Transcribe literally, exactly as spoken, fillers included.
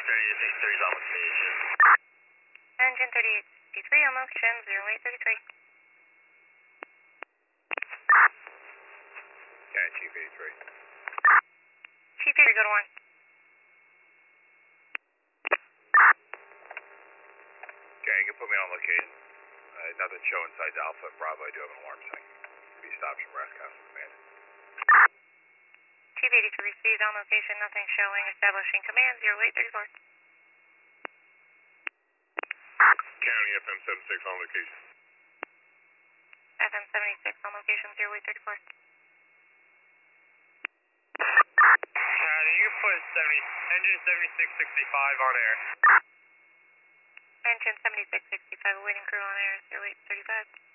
thirty-eight sixty-three is on location. Engine thirty-eight sixty-three on location, zero eight thirty-three. Okay, Chief eighty-three. Chief eighty-three, go to one. Okay, you can put me on location. Uh, nothing showing inside Alpha and Bravo. I do have an alarm sign. Be stopped from Brass Castle Command. Chief eighty-three received on location, nothing showing, establishing command, zero eight thirty-four. County F M seventy-six on location. F M seventy-six on location, zero eight thirty-four. County, you can put seventy, engine seventy-six sixty-five on air. Engine seventy-six sixty-five, awaiting crew on air, zero eight thirty-five.